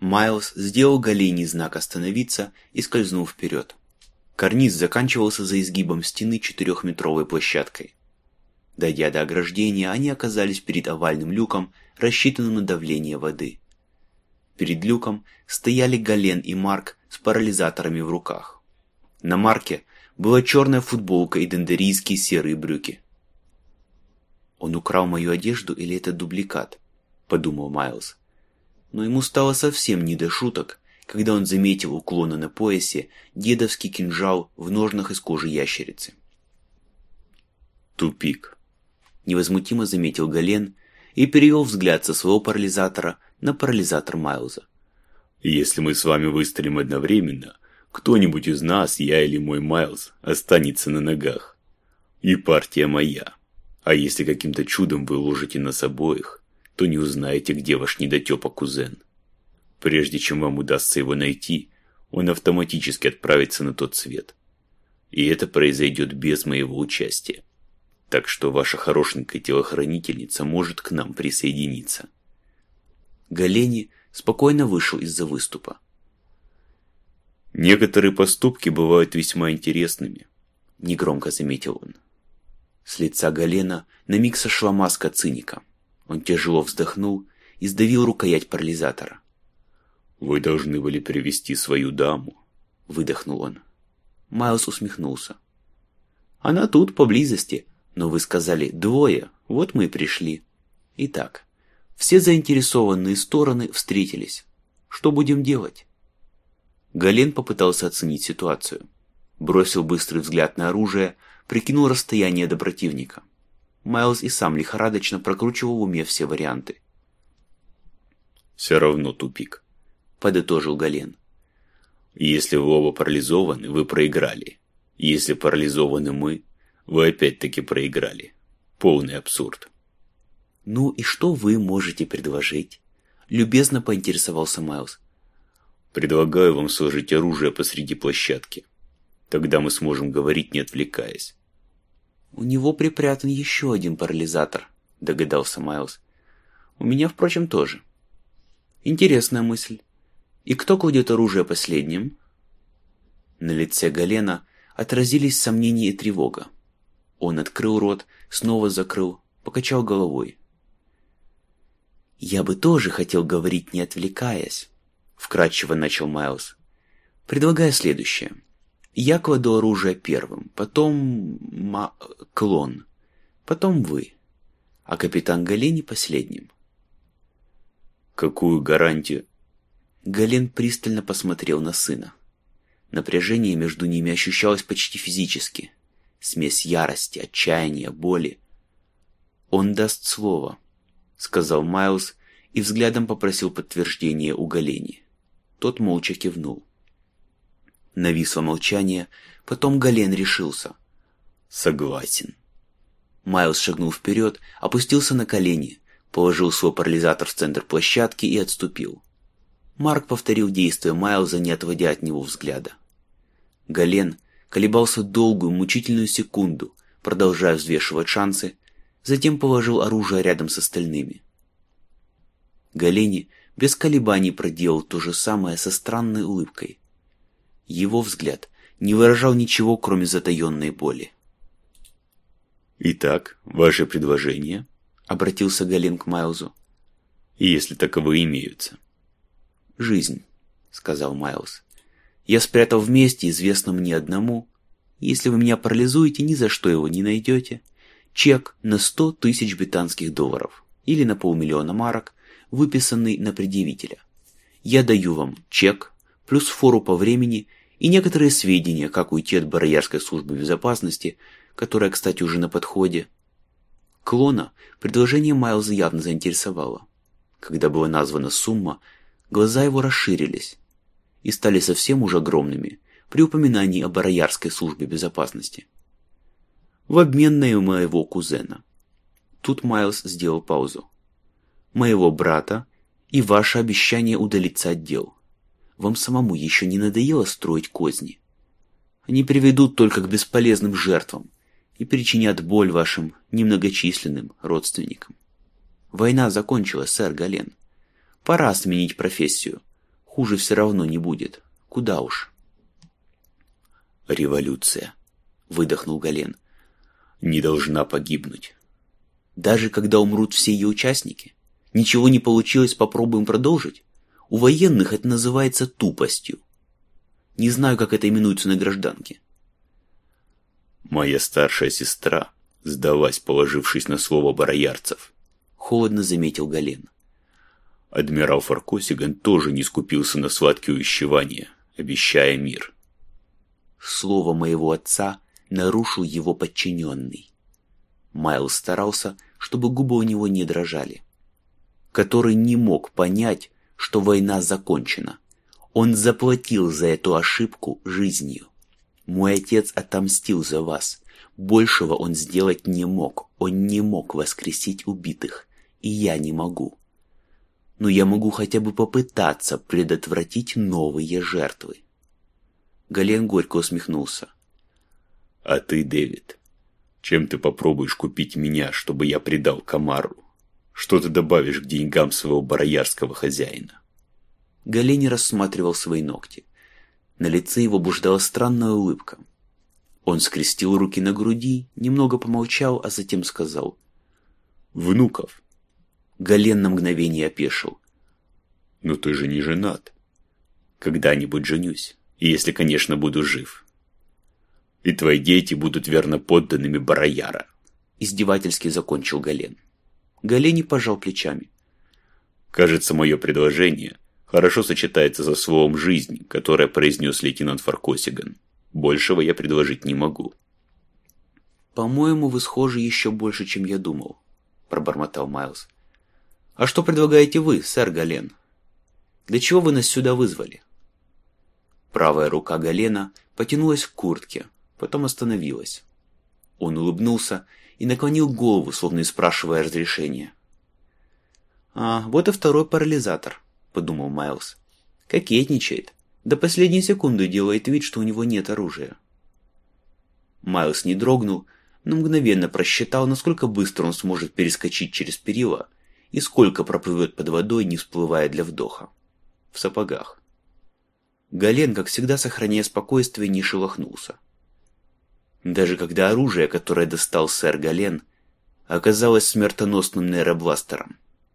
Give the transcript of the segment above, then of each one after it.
Майлз сделал Галене знак остановиться и скользнул вперед. Карниз заканчивался за изгибом стены 4-метровой площадкой. Дойдя до ограждения, они оказались перед овальным люком, рассчитанным на давление воды. Перед люком стояли Гален и Марк с парализаторами в руках. На Марке была черная футболка и дендерийские серые брюки. «Он украл мою одежду или это дубликат?» – подумал Майлз. Но ему стало совсем не до шуток, когда он заметил у клона на поясе дедовский кинжал в ножнах из кожи ящерицы. «Тупик», – невозмутимо заметил Гален и перевел взгляд со своего парализатора на парализатор Майлза. «Если мы с вами выстрелим одновременно, кто-нибудь из нас, я или мой Майлз, останется на ногах. И партия моя. А если каким-то чудом вы уложите нас обоих, то не узнаете, где ваш недотепа-кузен. Прежде чем вам удастся его найти, он автоматически отправится на тот свет. И это произойдет без моего участия. Так что ваша хорошенькая телохранительница может к нам присоединиться». Галени спокойно вышел из-за выступа. «Некоторые поступки бывают весьма интересными», — негромко заметил он. С лица Галена на миг сошла маска циника. Он тяжело вздохнул и сдавил рукоять парализатора. «Вы должны были привести свою даму», — выдохнул он. Майлз усмехнулся. «Она тут, поблизости, но вы сказали 2, вот мы и пришли. Итак, все заинтересованные стороны встретились. Что будем делать?» Гален попытался оценить ситуацию. Бросил быстрый взгляд на оружие, прикинул расстояние до противника. Майлз и сам лихорадочно прокручивал в уме все варианты. «Все равно тупик», — подытожил Гален. «Если вы оба парализованы, вы проиграли. Если парализованы мы, вы опять-таки проиграли. Полный абсурд». «Ну и что вы можете предложить?» — любезно поинтересовался Майлз. «Предлагаю вам сложить оружие посреди площадки. Тогда мы сможем говорить, не отвлекаясь». «У него припрятан еще один парализатор», — догадался Майлз. «У меня, впрочем, тоже». «Интересная мысль. И кто кладет оружие последним?» На лице Галена отразились сомнения и тревога. Он открыл рот, снова закрыл, покачал головой. «Я бы тоже хотел говорить, не отвлекаясь», — вкратчиво начал Майлз. «Предлагаю следующее. Я кладу оружие первым, потом клон, потом вы, а капитан Галени последним». «Какую гарантию?» Гален пристально посмотрел на сына. Напряжение между ними ощущалось почти физически. Смесь ярости, отчаяния, боли. «Он даст слово», — сказал Майлз и взглядом попросил подтверждения у Галени. Тот молча кивнул. Нависло молчание, потом Гален решился. «Согласен». Майлз шагнул вперед, опустился на колени, положил свой парализатор в центр площадки и отступил. Марк повторил действия Майлза, не отводя от него взгляда. Гален колебался долгую, мучительную секунду, продолжая взвешивать шансы, затем положил оружие рядом с остальными. Галени без колебаний проделал то же самое со странной улыбкой. Его взгляд не выражал ничего, кроме затаенной боли. «Итак, ваше предложение?» — обратился Гален к Майлзу. «Если таковые имеются». «Жизнь», — сказал Майлз. «Я спрятал в месте, известном мне одному. Если вы меня парализуете, ни за что его не найдете. Чек на 100 000 британских долларов или на 500 000 марок, выписанный на предъявителя. Я даю вам чек, плюс фору по времени и некоторые сведения, как уйти от Бароярской службы безопасности, которая, кстати, уже на подходе». Клона предложение Майлза явно заинтересовало. Когда была названа сумма, глаза его расширились и стали совсем уж огромными при упоминании о Бароярской службе безопасности. «В обмен на моего кузена». Тут Майлз сделал паузу. «Моего брата и ваше обещание удалиться от дел. Вам самому еще не надоело строить козни? Они приведут только к бесполезным жертвам и причинят боль вашим немногочисленным родственникам. Война закончилась, сэр Гален. Пора сменить профессию. Хуже все равно не будет. Куда уж. Революция, выдохнул Гален, не должна погибнуть. Даже когда умрут все ее участники? Ничего не получилось, попробуем продолжить? У военных это называется тупостью. Не знаю, как это именуется на гражданке. Моя старшая сестра сдалась, положившись на слово бароярцев, холодно заметил Гален. Адмирал Фаркосиган тоже не скупился на сладкие увещевания, обещая мир. Слово моего отца нарушил его подчиненный. Майлз старался, чтобы губы у него не дрожали. Который не мог понять, что война закончена. Он заплатил за эту ошибку жизнью. Мой отец отомстил за вас. Большего он сделать не мог. Он не мог воскресить убитых. И я не могу. Но я могу хотя бы попытаться предотвратить новые жертвы. Гален горько усмехнулся. А ты, Дэвид, чем ты попробуешь купить меня, чтобы я предал Камару? Что ты добавишь к деньгам своего бароярского хозяина? Гален рассматривал свои ногти. На лице его блуждала странная улыбка. Он скрестил руки на груди, немного помолчал, а затем сказал. Внуков. Гален на мгновение опешил. Но ты же не женат. Когда-нибудь женюсь, если, конечно, буду жив. И твои дети будут верно подданными барояра. Издевательски закончил Гален. Гален пожал плечами. Кажется, мое предложение хорошо сочетается со словом «жизнь», которое произнес лейтенант Фаркосиган. Большего я предложить не могу. По-моему, вы схожи еще больше, чем я думал, пробормотал Майлз. А что предлагаете вы, сэр Гален? Для чего вы нас сюда вызвали? Правая рука Галена потянулась к куртке, потом остановилась. Он улыбнулся и наклонил голову, словно спрашивая разрешения. «А, вот и второй парализатор», — подумал Майлз. «Кокетничает. До последней секунды делает вид, что у него нет оружия». Майлз не дрогнул, но мгновенно просчитал, насколько быстро он сможет перескочить через перила и сколько проплывет под водой, не всплывая для вдоха. В сапогах. Гален, как всегда, сохраняя спокойствие, не шелохнулся. Даже когда оружие, которое достал сэр Гален, оказалось смертоносным нейробластером.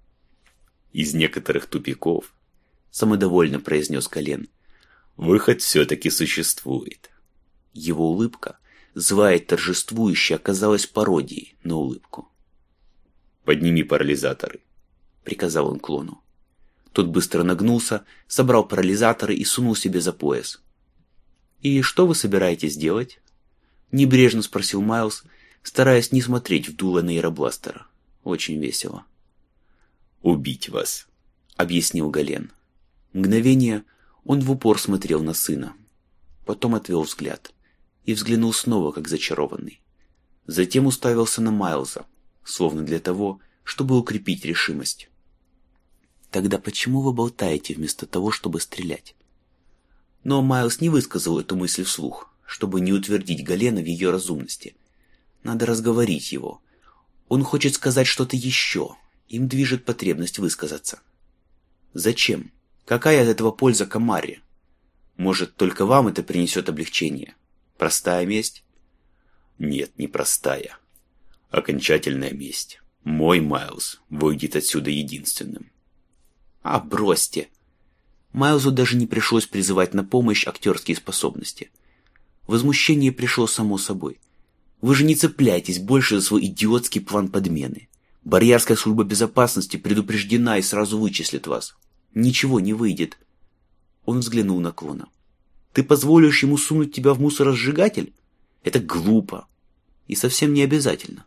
«Из некоторых тупиков», — самодовольно произнес Гален, — «выход все-таки существует». Его улыбка, злая и торжествующая, оказалась пародией на улыбку. «Подними парализаторы», — приказал он клону. Тот быстро нагнулся, собрал парализаторы и сунул себе за пояс. «И что вы собираетесь делать?» — небрежно спросил Майлз, стараясь не смотреть в дуло нейробластера. Очень весело. «Убить вас», — объяснил Гален. Мгновение он в упор смотрел на сына. Потом отвел взгляд и взглянул снова, как зачарованный. Затем уставился на Майлза, словно для того, чтобы укрепить решимость. «Тогда почему вы болтаете вместо того, чтобы стрелять?» Но Майлз не высказал эту мысль вслух, чтобы не утвердить Галена в ее разумности. Надо разговорить его. Он хочет сказать что-то еще. Им движет потребность высказаться. Зачем? Какая от этого польза Камаре? Может, только вам это принесет облегчение? Простая месть? Нет, не простая. Окончательная месть. Мой Майлз выйдет отсюда единственным. А, бросьте. Майлзу даже не пришлось призывать на помощь актерские способности. Возмущение пришло само собой. Вы же не цепляйтесь больше за свой идиотский план подмены. Бароярская служба безопасности предупреждена и сразу вычислит вас. Ничего не выйдет. Он взглянул на клона. Ты позволишь ему сунуть тебя в мусоросжигатель? Это глупо. И совсем не обязательно.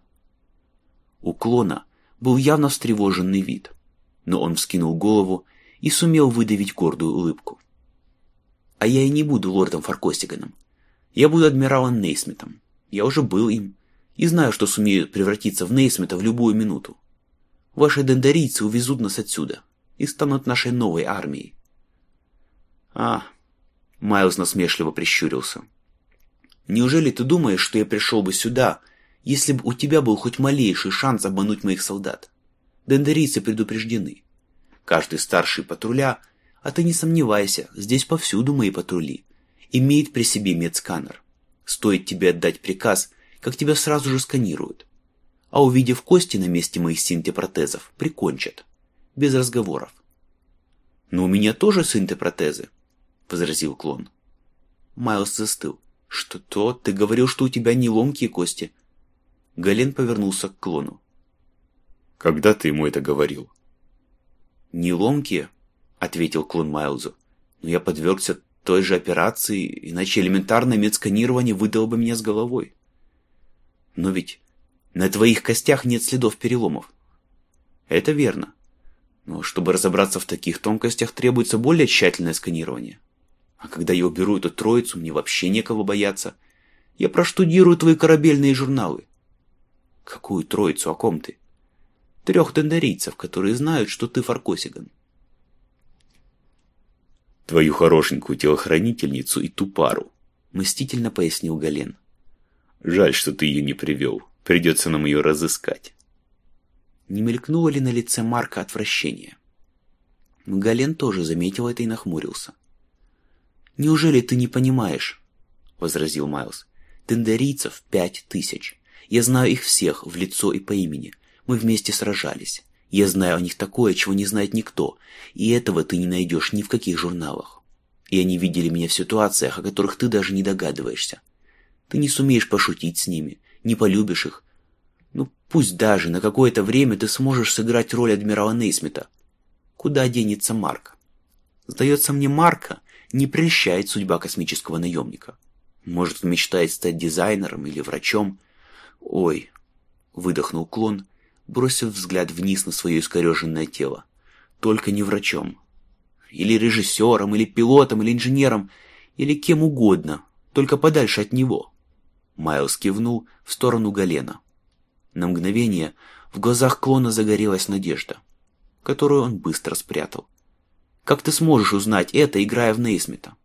У клона был явно встревоженный вид. Но он вскинул голову и сумел выдавить гордую улыбку. А я и не буду лордом Фаркосиганом. Я буду адмиралом Нейсмитом. Я уже был им. И знаю, что сумею превратиться в Нейсмита в любую минуту. Ваши дендарийцы увезут нас отсюда и станут нашей новой армией. Майлз насмешливо прищурился. Неужели ты думаешь, что я пришел бы сюда, если бы у тебя был хоть малейший шанс обмануть моих солдат? Дендарийцы предупреждены. Каждый старший патруля А ты не сомневайся, здесь повсюду мои патрули. Имеет при себе медсканер. Стоит тебе отдать приказ, как тебя сразу же сканируют. А увидев кости на месте моих синтепротезов, прикончат. Без разговоров. «Но у меня тоже синтепротезы», — возразил клон. Майлз застыл. «Что-то? Ты говорил, что у тебя не ломкие кости». Гален повернулся к клону. «Когда ты ему это говорил?» «Не ломкие», — ответил клон Майлзу. «Но я подвергся той же операции, иначе элементарное медсканирование выдало бы меня с головой». «Но ведь на твоих костях нет следов переломов». «Это верно. Но чтобы разобраться в таких тонкостях, требуется более тщательное сканирование. А когда я уберу эту троицу, мне вообще некого бояться. Я проштудирую твои корабельные журналы». «Какую троицу? О ком ты?» 3 тендарийцев, которые знают, что ты Фаркосиган. «Твою хорошенькую телохранительницу и ту пару», — мстительно пояснил Гален. «Жаль, что ты ее не привел. Придется нам ее разыскать». Не мелькнуло ли на лице Марка отвращение? Гален тоже заметил это и нахмурился. «Неужели ты не понимаешь?» — возразил Майлз. «Тендарийцев 5000. Я знаю их всех в лицо и по имени. Мы вместе сражались. Я знаю о них такое, чего не знает никто, и этого ты не найдешь ни в каких журналах. И они видели меня в ситуациях, о которых ты даже не догадываешься. Ты не сумеешь пошутить с ними, не полюбишь их. Ну, пусть даже на какое-то время ты сможешь сыграть роль адмирала Нейсмита. Куда денется Марк? Сдается мне, Марка не прельщает судьба космического наемника. Может, он мечтает стать дизайнером или врачом. Ой, выдохнул клон, бросив взгляд вниз на свое искореженное тело. Только не врачом. Или режиссером, или пилотом, или инженером, или кем угодно, только подальше от него. Майлз кивнул в сторону Галена. На мгновение в глазах клона загорелась надежда, которую он быстро спрятал. «Как ты сможешь узнать это, играя в Нейсмита?»